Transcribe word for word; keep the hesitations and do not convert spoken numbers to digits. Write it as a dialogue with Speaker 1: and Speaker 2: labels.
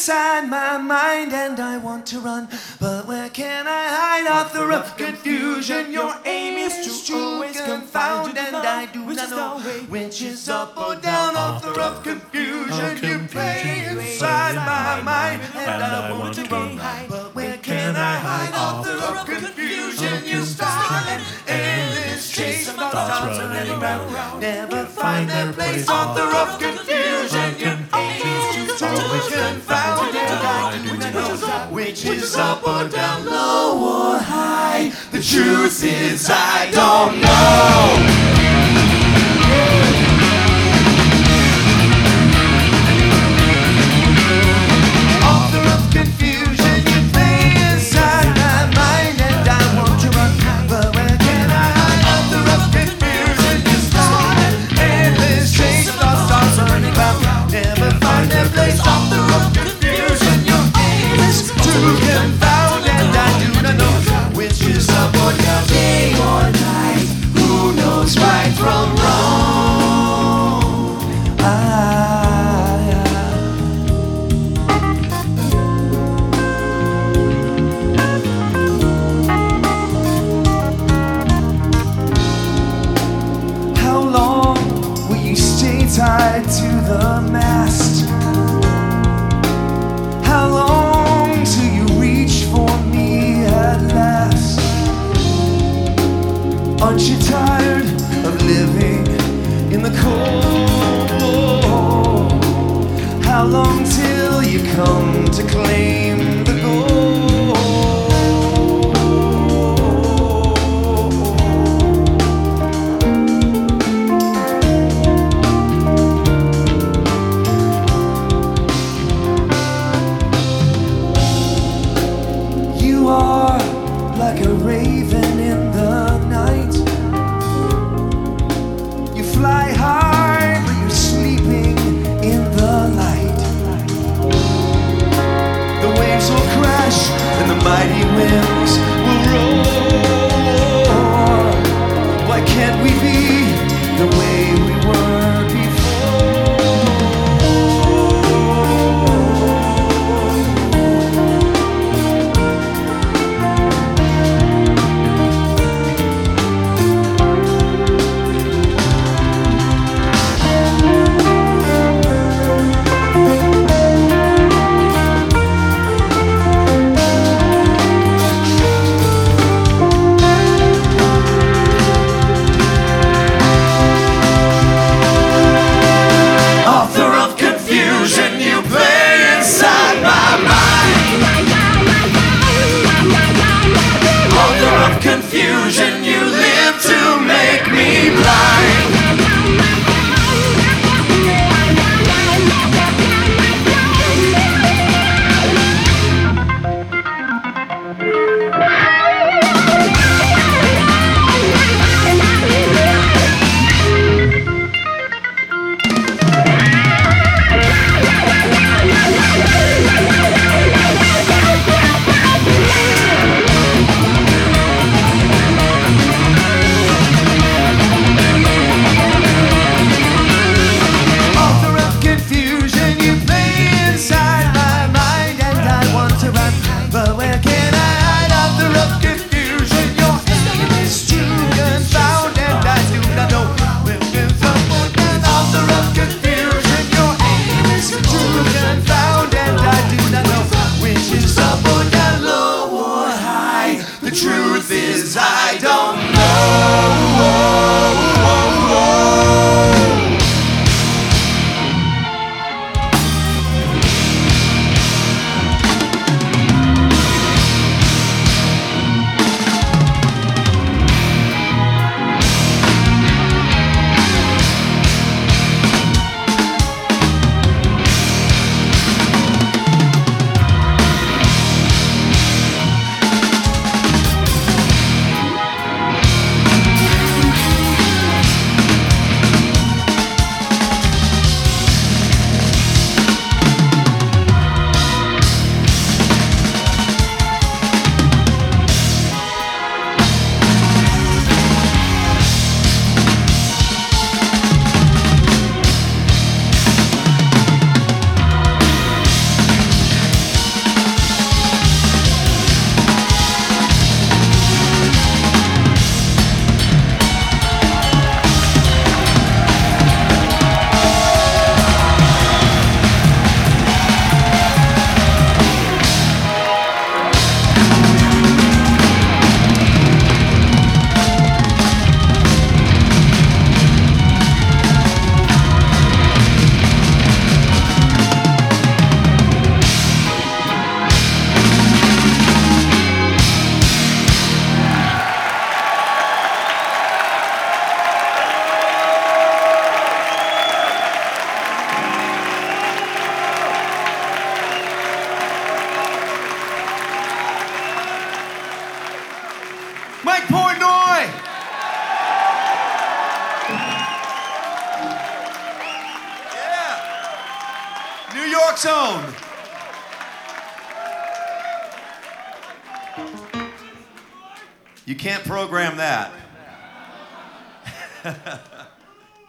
Speaker 1: inside my mind and I want to run, but where can I hide? Author of confusion, your aim is to always confound, and I do not know which is up or down. Author of confusion, you play inside my mind and I want to run, but where can I hide? Author of confusion, you start an endless chase of thoughts running round, never find their place. Author of confusion, your aim is to always confound, and I do not know which is up or down, low or high. The truth is I don't know. Tied to the mast. How long till you reach for me at last? Aren't you tired of living in the cold? How long till you come to claim the gold? New York's own. You can't program that.